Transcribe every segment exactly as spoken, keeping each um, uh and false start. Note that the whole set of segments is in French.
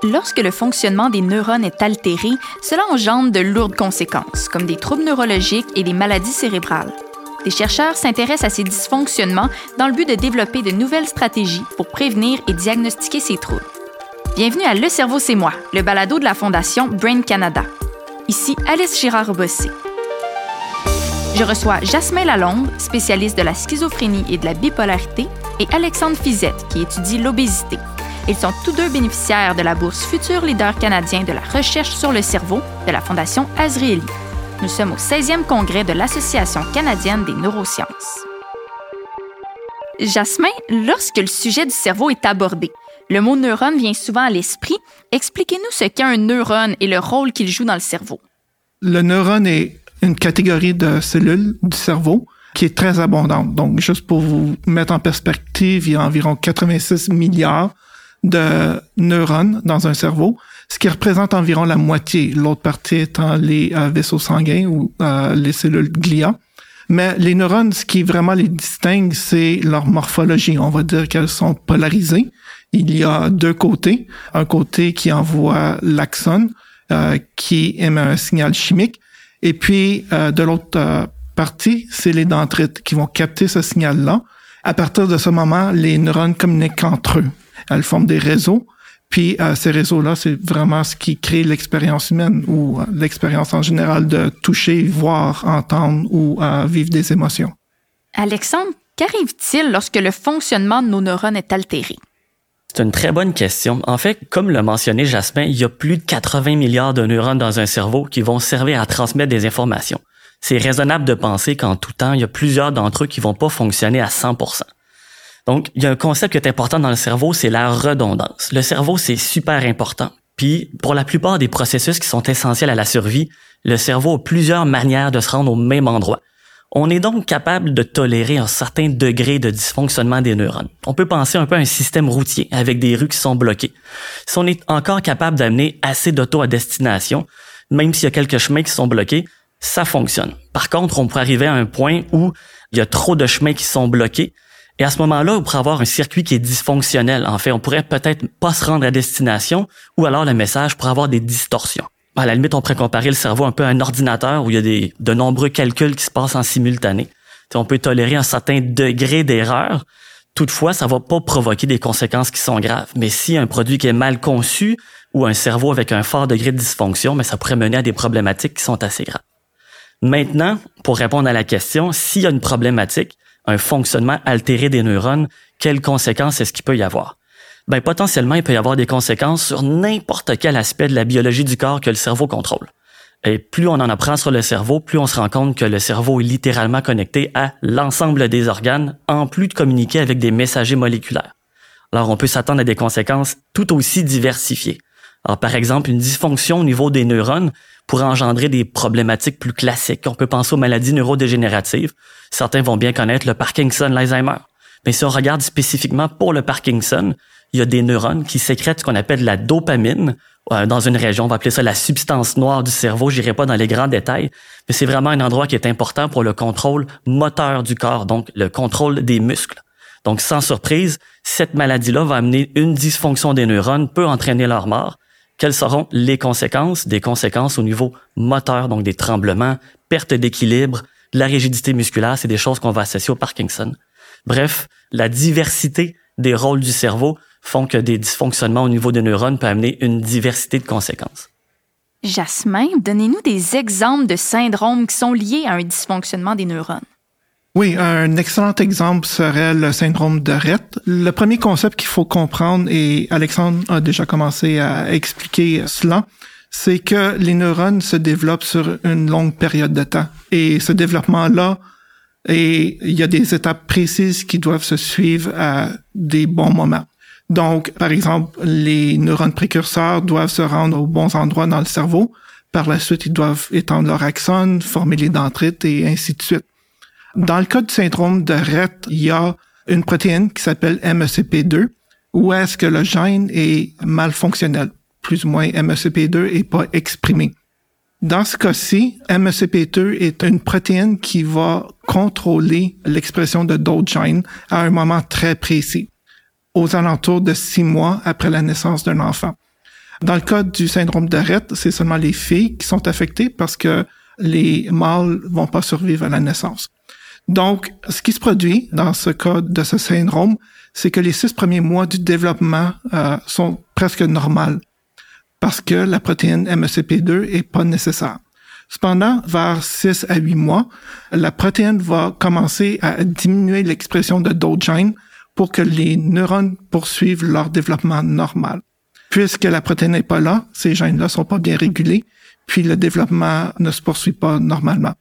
Lorsque le fonctionnement des neurones est altéré, cela engendre de lourdes conséquences, comme des troubles neurologiques et des maladies cérébrales. Des chercheurs s'intéressent à ces dysfonctionnements dans le but de développer de nouvelles stratégies pour prévenir et diagnostiquer ces troubles. Bienvenue à Le cerveau, c'est moi, le balado de la Fondation Brain Canada. Ici Alice Girard-Bossé. Je reçois Jasmin Lalonde, spécialiste de la schizophrénie et de la bipolarité, et Alexandre Fizette, qui étudie l'obésité. Ils sont tous deux bénéficiaires de la bourse Futur Leader canadien de la recherche sur le cerveau de la Fondation Azrieli. Nous sommes au seizième congrès de l'Association canadienne des neurosciences. Jasmin, lorsque le sujet du cerveau est abordé, le mot neurone vient souvent à l'esprit. Expliquez-nous ce qu'est un neurone et le rôle qu'il joue dans le cerveau. Le neurone est une catégorie de cellules du cerveau qui est très abondante. Donc, juste pour vous mettre en perspective, il y a environ quatre-vingt-six milliards de neurones dans un cerveau, ce qui représente environ la moitié, l'autre partie étant les euh, vaisseaux sanguins ou euh, les cellules glia. Mais les neurones, ce qui vraiment les distingue, c'est leur morphologie. On va dire qu'elles sont polarisées. Il y a deux côtés. Un côté qui envoie l'axone, euh, qui émet un signal chimique, et puis euh, de l'autre euh, partie, c'est les dendrites qui vont capter ce signal-là. À partir de ce moment, les neurones communiquent entre eux. Elles forment des réseaux, puis euh, ces réseaux-là, c'est vraiment ce qui crée l'expérience humaine ou euh, l'expérience en général de toucher, voir, entendre ou euh, vivre des émotions. Alexandre, qu'arrive-t-il lorsque le fonctionnement de nos neurones est altéré? C'est une très bonne question. En fait, comme l'a mentionné Jasmin, il y a plus de quatre-vingts milliards de neurones dans un cerveau qui vont servir à transmettre des informations. C'est raisonnable de penser qu'en tout temps, il y a plusieurs d'entre eux qui vont pas fonctionner à cent pour cent. Donc, il y a un concept qui est important dans le cerveau, c'est la redondance. Le cerveau, c'est super important. Puis, pour la plupart des processus qui sont essentiels à la survie, le cerveau a plusieurs manières de se rendre au même endroit. On est donc capable de tolérer un certain degré de dysfonctionnement des neurones. On peut penser un peu à un système routier avec des rues qui sont bloquées. Si on est encore capable d'amener assez d'auto à destination, même s'il y a quelques chemins qui sont bloqués, ça fonctionne. Par contre, on pourrait arriver à un point où il y a trop de chemins qui sont bloqués. Et à ce moment-là, on pourrait avoir un circuit qui est dysfonctionnel. En fait, on pourrait peut-être pas se rendre à destination ou alors le message pourrait avoir des distorsions. À la limite, on pourrait comparer le cerveau un peu à un ordinateur où il y a des, de nombreux calculs qui se passent en simultané. T'sais, on peut tolérer un certain degré d'erreur. Toutefois, ça va pas provoquer des conséquences qui sont graves. Mais si un produit qui est mal conçu ou un cerveau avec un fort degré de dysfonction, mais ça pourrait mener à des problématiques qui sont assez graves. Maintenant, pour répondre à la question, s'il y a une problématique, un fonctionnement altéré des neurones, quelles conséquences est-ce qu'il peut y avoir? Ben, potentiellement, il peut y avoir des conséquences sur n'importe quel aspect de la biologie du corps que le cerveau contrôle. Et plus on en apprend sur le cerveau, plus on se rend compte que le cerveau est littéralement connecté à l'ensemble des organes, en plus de communiquer avec des messagers moléculaires. Alors, on peut s'attendre à des conséquences tout aussi diversifiées. Alors, par exemple, une dysfonction au niveau des neurones pourrait engendrer des problématiques plus classiques. On peut penser aux maladies neurodégénératives. Certains vont bien connaître le Parkinson, l'Alzheimer. Mais si on regarde spécifiquement pour le Parkinson, il y a des neurones qui sécrètent ce qu'on appelle la dopamine euh, dans une région. On va appeler ça la substance noire du cerveau. J'irai pas dans les grands détails, mais c'est vraiment un endroit qui est important pour le contrôle moteur du corps, donc le contrôle des muscles. Donc, sans surprise, cette maladie-là va amener une dysfonction des neurones, peut entraîner leur mort. Quelles seront les conséquences? Des conséquences au niveau moteur, donc des tremblements, perte d'équilibre, de la rigidité musculaire, c'est des choses qu'on va associer au Parkinson. Bref, la diversité des rôles du cerveau font que des dysfonctionnements au niveau des neurones peuvent amener une diversité de conséquences. Jasmin, donnez-nous des exemples de syndromes qui sont liés à un dysfonctionnement des neurones. Oui, un excellent exemple serait le syndrome de Rett. Le premier concept qu'il faut comprendre, et Alexandre a déjà commencé à expliquer cela, c'est que les neurones se développent sur une longue période de temps. Et ce développement-là, et il y a des étapes précises qui doivent se suivre à des bons moments. Donc, par exemple, les neurones précurseurs doivent se rendre aux bons endroits dans le cerveau. Par la suite, ils doivent étendre leur axone, former les dendrites et ainsi de suite. Dans le cas du syndrome de Rett, il y a une protéine qui s'appelle M E C P deux, où est-ce que le gène est mal fonctionnel. Plus ou moins, M E C P deux est pas exprimé. Dans ce cas-ci, M E C P deux est une protéine qui va contrôler l'expression de d'autres gènes à un moment très précis, aux alentours de six mois après la naissance d'un enfant. Dans le cas du syndrome de Rett, c'est seulement les filles qui sont affectées parce que les mâles vont pas survivre à la naissance. Donc, ce qui se produit dans ce cas de ce syndrome, c'est que les six premiers mois du développement euh, sont presque normaux parce que la protéine M E C P deux est pas nécessaire. Cependant, vers six à huit mois, la protéine va commencer à diminuer l'expression de d'autres gènes pour que les neurones poursuivent leur développement normal. Puisque la protéine n'est pas là, ces gènes-là sont pas bien régulés, puis le développement ne se poursuit pas normalement.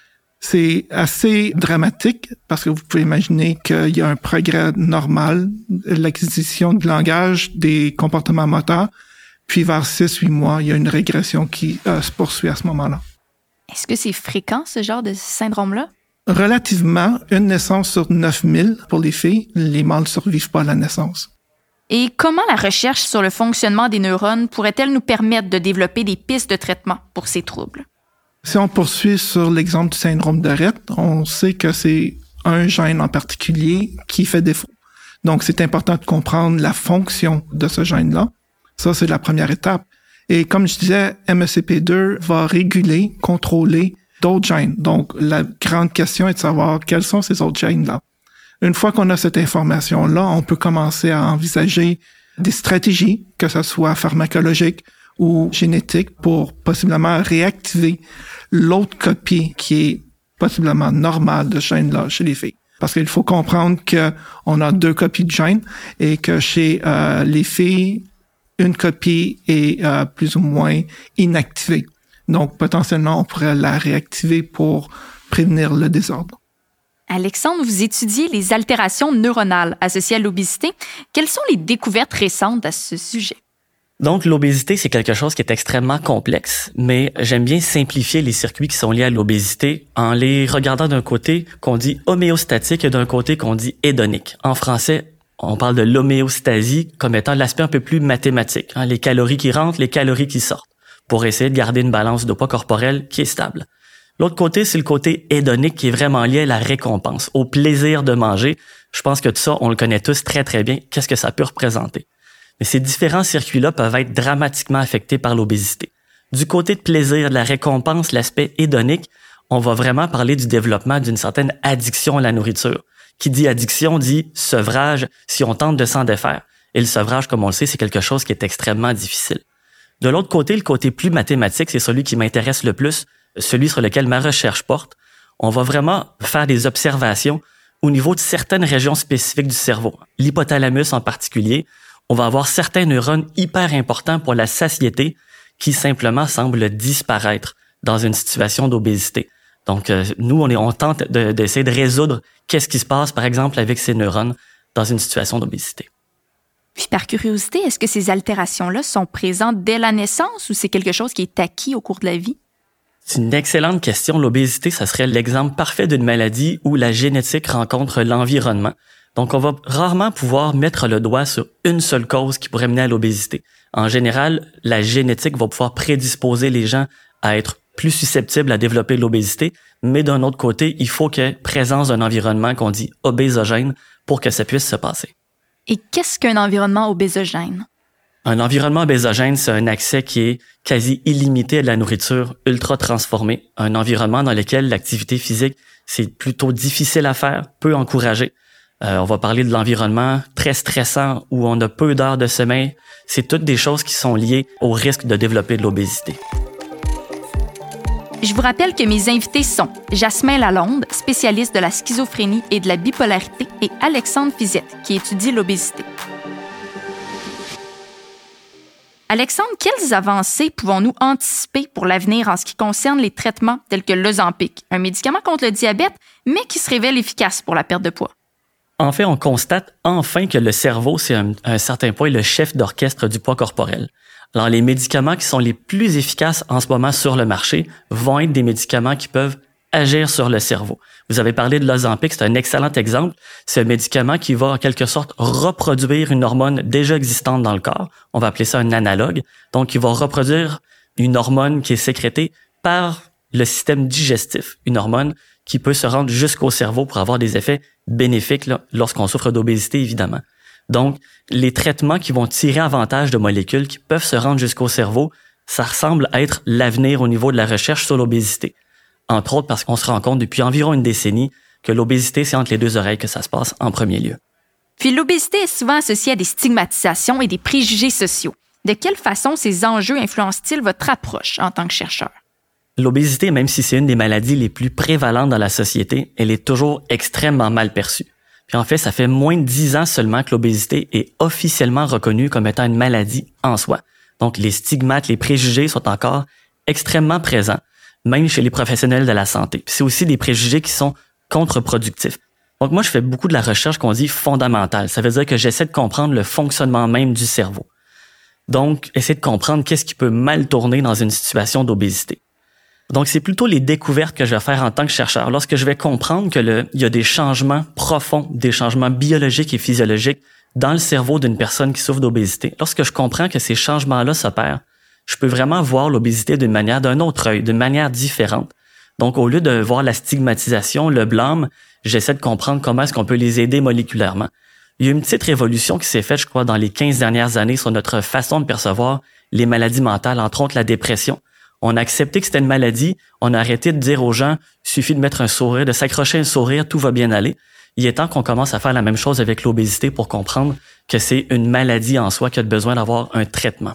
C'est assez dramatique parce que vous pouvez imaginer qu'il y a un progrès normal, l'acquisition de langage, des comportements moteurs, puis vers six huit mois, il y a une régression qui euh, se poursuit à ce moment-là. Est-ce que c'est fréquent, ce genre de syndrome-là? Relativement, une naissance sur neuf mille pour les filles, les mâles ne survivent pas à la naissance. Et comment la recherche sur le fonctionnement des neurones pourrait-elle nous permettre de développer des pistes de traitement pour ces troubles? Si on poursuit sur l'exemple du syndrome de Rett, on sait que c'est un gène en particulier qui fait défaut. Donc, c'est important de comprendre la fonction de ce gène-là. Ça, c'est la première étape. Et comme je disais, M E C P deux va réguler, contrôler d'autres gènes. Donc, la grande question est de savoir quels sont ces autres gènes-là. Une fois qu'on a cette information-là, on peut commencer à envisager des stratégies, que ce soit pharmacologiques ou génétiques, pour possiblement réactiver l'autre copie qui est possiblement normale de ce gène-là chez les filles. Parce qu'il faut comprendre que on a deux copies de gènes et que chez euh, les filles, une copie est euh, plus ou moins inactivée. Donc, potentiellement, on pourrait la réactiver pour prévenir le désordre. Alexandre, vous étudiez les altérations neuronales associées à l'obésité. Quelles sont les découvertes récentes à ce sujet? Donc, l'obésité, c'est quelque chose qui est extrêmement complexe, mais j'aime bien simplifier les circuits qui sont liés à l'obésité en les regardant d'un côté qu'on dit homéostatique et d'un côté qu'on dit hédonique. En français, on parle de l'homéostasie comme étant l'aspect un peu plus mathématique, hein, les calories qui rentrent, les calories qui sortent, pour essayer de garder une balance de poids corporel qui est stable. L'autre côté, c'est le côté hédonique qui est vraiment lié à la récompense, au plaisir de manger. Je pense que tout ça, on le connaît tous très, très bien. Qu'est-ce que ça peut représenter? Mais ces différents circuits-là peuvent être dramatiquement affectés par l'obésité. Du côté de plaisir, de la récompense, l'aspect hédonique, on va vraiment parler du développement d'une certaine addiction à la nourriture. Qui dit addiction dit sevrage si on tente de s'en défaire. Et le sevrage, comme on le sait, c'est quelque chose qui est extrêmement difficile. De l'autre côté, le côté plus mathématique, c'est celui qui m'intéresse le plus, celui sur lequel ma recherche porte. On va vraiment faire des observations au niveau de certaines régions spécifiques du cerveau. L'hypothalamus en particulier, on va avoir certains neurones hyper importants pour la satiété qui simplement semblent disparaître dans une situation d'obésité. Donc, euh, nous, on, est, on tente de, d'essayer de résoudre qu'est-ce qui se passe, par exemple, avec ces neurones dans une situation d'obésité. Puis, par curiosité, est-ce que ces altérations-là sont présentes dès la naissance ou c'est quelque chose qui est acquis au cours de la vie? C'est une excellente question. L'obésité, ça serait l'exemple parfait d'une maladie où la génétique rencontre l'environnement. Donc, on va rarement pouvoir mettre le doigt sur une seule cause qui pourrait mener à l'obésité. En général, la génétique va pouvoir prédisposer les gens à être plus susceptibles à développer l'obésité, mais d'un autre côté, il faut qu'il y ait présence d'un environnement qu'on dit obésogène pour que ça puisse se passer. Et qu'est-ce qu'un environnement obésogène? Un environnement obésogène, c'est un accès qui est quasi illimité à de la nourriture ultra transformée, un environnement dans lequel l'activité physique, c'est plutôt difficile à faire, peu encouragé. Euh, on va parler de l'environnement très stressant où on a peu d'heures de sommeil. C'est toutes des choses qui sont liées au risque de développer de l'obésité. Je vous rappelle que mes invités sont Jasmin Lalonde, spécialiste de la schizophrénie et de la bipolarité, et Alexandre Fizette, qui étudie l'obésité. Alexandre, quelles avancées pouvons-nous anticiper pour l'avenir en ce qui concerne les traitements tels que l'Ozempic, un médicament contre le diabète, mais qui se révèle efficace pour la perte de poids? En fait, on constate enfin que le cerveau, c'est à un certain point le chef d'orchestre du poids corporel. Alors, les médicaments qui sont les plus efficaces en ce moment sur le marché vont être des médicaments qui peuvent agir sur le cerveau. Vous avez parlé de l'Ozempic, c'est un excellent exemple. C'est un médicament qui va en quelque sorte reproduire une hormone déjà existante dans le corps. On va appeler ça un analogue. Donc, il va reproduire une hormone qui est sécrétée par le système digestif, une hormone qui peut se rendre jusqu'au cerveau pour avoir des effets bénéfiques là, lorsqu'on souffre d'obésité, évidemment. Donc, les traitements qui vont tirer avantage de molécules qui peuvent se rendre jusqu'au cerveau, ça ressemble à être l'avenir au niveau de la recherche sur l'obésité. Entre autres parce qu'on se rend compte depuis environ une décennie que l'obésité, c'est entre les deux oreilles que ça se passe en premier lieu. Puis l'obésité est souvent associée à des stigmatisations et des préjugés sociaux. De quelle façon ces enjeux influencent-ils votre approche en tant que chercheur? L'obésité, même si c'est une des maladies les plus prévalentes dans la société, elle est toujours extrêmement mal perçue. Puis en fait, ça fait moins de dix ans seulement que l'obésité est officiellement reconnue comme étant une maladie en soi. Donc les stigmates, les préjugés sont encore extrêmement présents, même chez les professionnels de la santé. Puis c'est aussi des préjugés qui sont contre-productifs. Donc moi, je fais beaucoup de la recherche qu'on dit fondamentale. Ça veut dire que j'essaie de comprendre le fonctionnement même du cerveau. Donc, essayer de comprendre qu'est-ce qui peut mal tourner dans une situation d'obésité. Donc, c'est plutôt les découvertes que je vais faire en tant que chercheur. Lorsque je vais comprendre que le, il y a des changements profonds, des changements biologiques et physiologiques dans le cerveau d'une personne qui souffre d'obésité, lorsque je comprends que ces changements-là s'opèrent, je peux vraiment voir l'obésité d'une manière, d'un autre œil, d'une manière différente. Donc, au lieu de voir la stigmatisation, le blâme, j'essaie de comprendre comment est-ce qu'on peut les aider moléculairement. Il y a une petite révolution qui s'est faite, je crois, dans les quinze dernières années sur notre façon de percevoir les maladies mentales, entre autres la dépression. On a accepté que c'était une maladie, on a arrêté de dire aux gens, il suffit de mettre un sourire, de s'accrocher un sourire, tout va bien aller. Il est temps qu'on commence à faire la même chose avec l'obésité pour comprendre que c'est une maladie en soi qui a besoin d'avoir un traitement.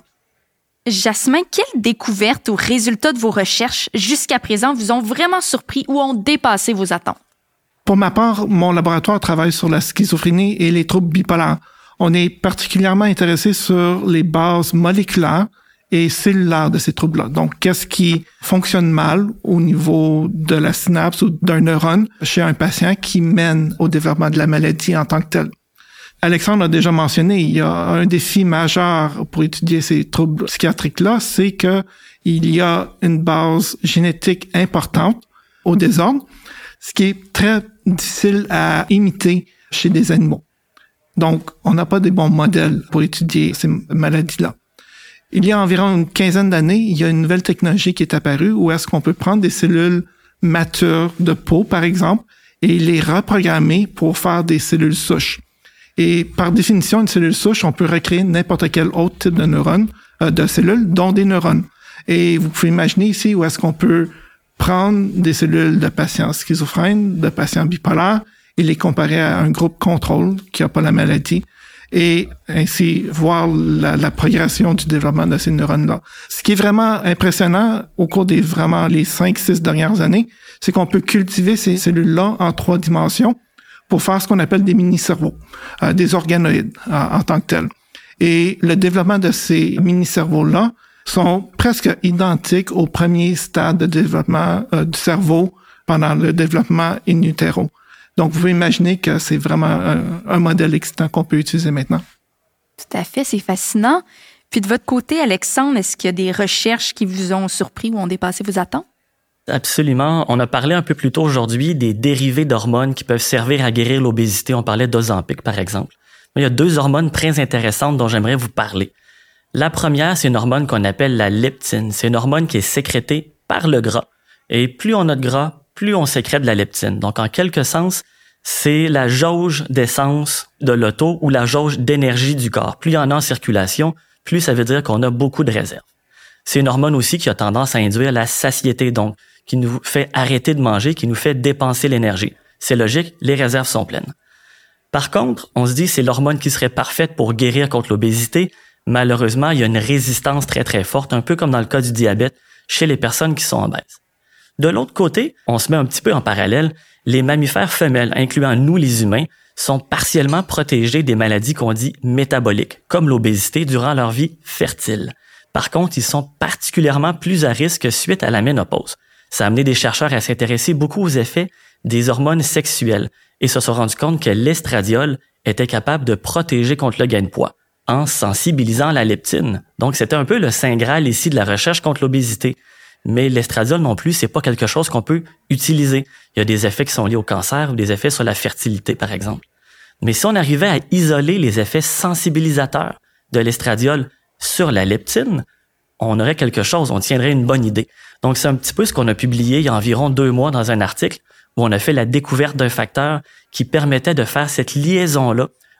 Jasmin, quelles découvertes ou résultats de vos recherches jusqu'à présent vous ont vraiment surpris ou ont dépassé vos attentes? Pour ma part, mon laboratoire travaille sur la schizophrénie et les troubles bipolaires. On est particulièrement intéressé sur les bases moléculaires et cellulaires de ces troubles-là. Donc, qu'est-ce qui fonctionne mal au niveau de la synapse ou d'un neurone chez un patient qui mène au développement de la maladie en tant que tel. Alexandre a déjà mentionné, il y a un défi majeur pour étudier ces troubles psychiatriques-là, c'est que il y a une base génétique importante au désordre, ce qui est très difficile à imiter chez des animaux. Donc, on n'a pas de bons modèles pour étudier ces maladies-là. Il y a environ une quinzaine d'années, il y a une nouvelle technologie qui est apparue où est-ce qu'on peut prendre des cellules matures de peau, par exemple, et les reprogrammer pour faire des cellules souches. Et par définition, une cellule souche, on peut recréer n'importe quel autre type de neurones, euh, de cellules, dont des neurones. Et vous pouvez imaginer ici où est-ce qu'on peut prendre des cellules de patients schizophrènes, de patients bipolaires, et les comparer à un groupe contrôle qui n'a pas la maladie, et ainsi voir la, la progression du développement de ces neurones-là. Ce qui est vraiment impressionnant au cours des vraiment les cinq, six dernières années, c'est qu'on peut cultiver ces cellules-là en trois dimensions pour faire ce qu'on appelle des mini-cerveaux, euh, des organoïdes en, en tant que tels. Et le développement de ces mini-cerveaux-là sont presque identiques au premier stade de développement euh, du cerveau pendant le développement in utero. Donc, vous pouvez imaginer que c'est vraiment un, un modèle excitant qu'on peut utiliser maintenant. Tout à fait, c'est fascinant. Puis de votre côté, Alexandre, est-ce qu'il y a des recherches qui vous ont surpris ou ont dépassé vos attentes? Absolument. On a parlé un peu plus tôt aujourd'hui des dérivés d'hormones qui peuvent servir à guérir l'obésité. On parlait d'Ozempic, par exemple. Il y a deux hormones très intéressantes dont j'aimerais vous parler. La première, c'est une hormone qu'on appelle la leptine. C'est une hormone qui est sécrétée par le gras. Et plus on a de gras, plus on sécrète de la leptine. Donc, en quelque sens, c'est la jauge d'essence de l'auto ou la jauge d'énergie du corps. Plus il y en a en circulation, plus ça veut dire qu'on a beaucoup de réserves. C'est une hormone aussi qui a tendance à induire la satiété, donc qui nous fait arrêter de manger, qui nous fait dépenser l'énergie. C'est logique, les réserves sont pleines. Par contre, on se dit c'est l'hormone qui serait parfaite pour guérir contre l'obésité. Malheureusement, il y a une résistance très très forte, un peu comme dans le cas du diabète, chez les personnes qui sont obèses. De l'autre côté, on se met un petit peu en parallèle, les mammifères femelles, incluant nous les humains, sont partiellement protégés des maladies qu'on dit métaboliques, comme l'obésité durant leur vie fertile. Par contre, ils sont particulièrement plus à risque suite à la ménopause. Ça a amené des chercheurs à s'intéresser beaucoup aux effets des hormones sexuelles et se sont rendus compte que l'estradiol était capable de protéger contre le gain de poids en sensibilisant la leptine. Donc, c'était un peu le saint graal ici de la recherche contre l'obésité. Mais l'estradiol non plus, c'est pas quelque chose qu'on peut utiliser. Il y a des effets qui sont liés au cancer ou des effets sur la fertilité, par exemple. Mais si on arrivait à isoler les effets sensibilisateurs de l'estradiol sur la leptine, on aurait quelque chose, on tiendrait une bonne idée. Donc, c'est un petit peu ce qu'on a publié il y a environ deux mois dans un article où on a fait la découverte d'un facteur qui permettait de faire cette liaison-là,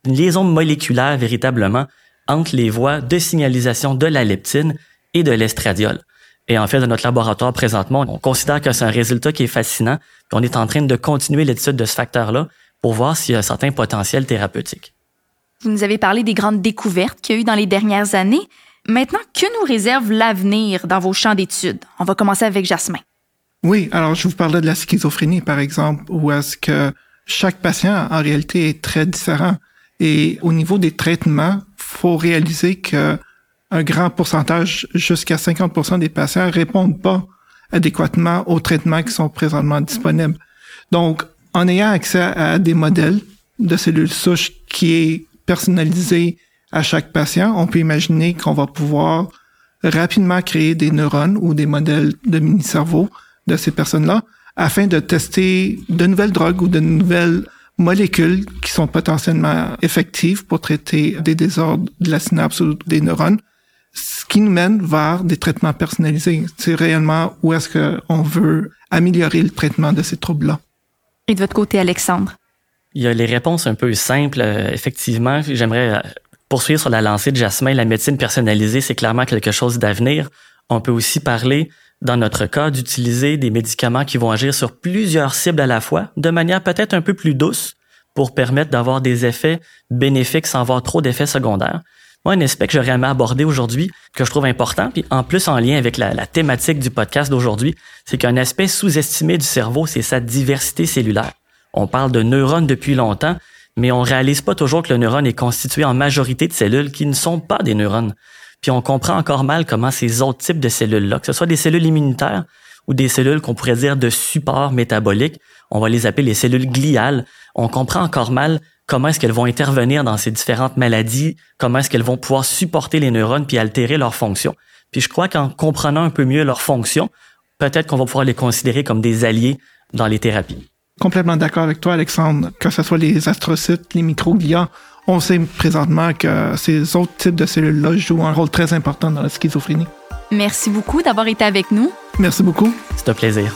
une liaison moléculaire véritablement entre les voies de signalisation de la leptine et de l'estradiol. Et en fait, dans notre laboratoire présentement, on considère que c'est un résultat qui est fascinant, puis on est en train de continuer l'étude de ce facteur-là pour voir s'il y a un certain potentiel thérapeutique. Vous nous avez parlé des grandes découvertes qu'il y a eu dans les dernières années. Maintenant, que nous réserve l'avenir dans vos champs d'études? On va commencer avec Jasmin. Oui, alors je vous parlais de la schizophrénie, par exemple, où est-ce que chaque patient, en réalité, est très différent. Et au niveau des traitements, faut réaliser que un grand pourcentage, jusqu'à cinquante pour cent des patients, répondent pas adéquatement aux traitements qui sont présentement disponibles. Donc, en ayant accès à des modèles de cellules souches qui est personnalisé à chaque patient, on peut imaginer qu'on va pouvoir rapidement créer des neurones ou des modèles de mini-cerveau de ces personnes-là afin de tester de nouvelles drogues ou de nouvelles molécules qui sont potentiellement effectives pour traiter des désordres de la synapse ou des neurones, ce qui nous mène vers des traitements personnalisés. C'est réellement où est-ce qu'on veut améliorer le traitement de ces troubles-là. Et de votre côté, Alexandre? Il y a les réponses un peu simples. Euh, effectivement, j'aimerais poursuivre sur la lancée de Jasmin. La médecine personnalisée, c'est clairement quelque chose d'avenir. On peut aussi parler, dans notre cas, d'utiliser des médicaments qui vont agir sur plusieurs cibles à la fois, de manière peut-être un peu plus douce, pour permettre d'avoir des effets bénéfiques sans avoir trop d'effets secondaires. Moi, un aspect que j'aurais aimé aborder aujourd'hui, que je trouve important, puis en plus en lien avec la, la thématique du podcast d'aujourd'hui, c'est qu'un aspect sous-estimé du cerveau, c'est sa diversité cellulaire. On parle de neurones depuis longtemps, mais on réalise pas toujours que le neurone est constitué en majorité de cellules qui ne sont pas des neurones. Puis on comprend encore mal comment ces autres types de cellules-là, que ce soit des cellules immunitaires ou des cellules qu'on pourrait dire de support métabolique, on va les appeler les cellules gliales, on comprend encore mal comment est-ce qu'elles vont intervenir dans ces différentes maladies, comment est-ce qu'elles vont pouvoir supporter les neurones puis altérer leur fonction. Puis je crois qu'en comprenant un peu mieux leur fonction, peut-être qu'on va pouvoir les considérer comme des alliés dans les thérapies. Complètement d'accord avec toi, Alexandre. Que ce soit les astrocytes, les microglia, on sait présentement que ces autres types de cellules-là jouent un rôle très important dans la schizophrénie. Merci beaucoup d'avoir été avec nous. Merci beaucoup. C'est un plaisir.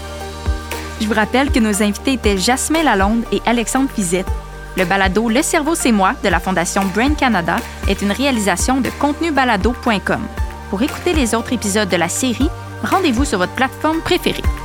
Je vous rappelle que nos invités étaient Jasmin Lalonde et Alexandre Fizette. Le balado Le cerveau, c'est moi de la Fondation Brain Canada est une réalisation de contenu balado point com. Pour écouter les autres épisodes de la série, rendez-vous sur votre plateforme préférée.